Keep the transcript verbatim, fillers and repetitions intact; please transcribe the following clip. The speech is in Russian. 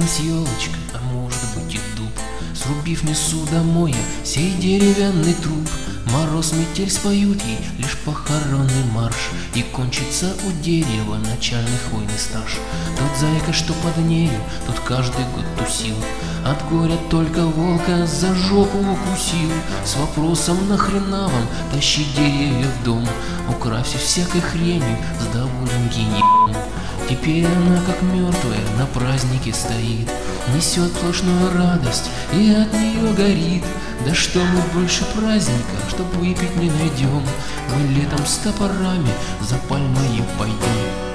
с елочкой, а может быть и дуб. Срубив, несу домой я сей деревянный труп. Мороз, метель споют ей лишь похоронный марш, и кончится у дерева начальный хвойный стаж. Тот зайка, что под нею, тот каждый год тусил, от горя только волка за жопу укусил. С вопросом: нахрена вам тащить деревья в дом, украсив всякой хренью с довольным гением. Теперь она, как мертвая, на празднике стоит, несет сплошную радость и от нее горит. Да что мы больше праздника, чтоб выпить, не найдем. Мы летом с топорами за пальмой пойдем.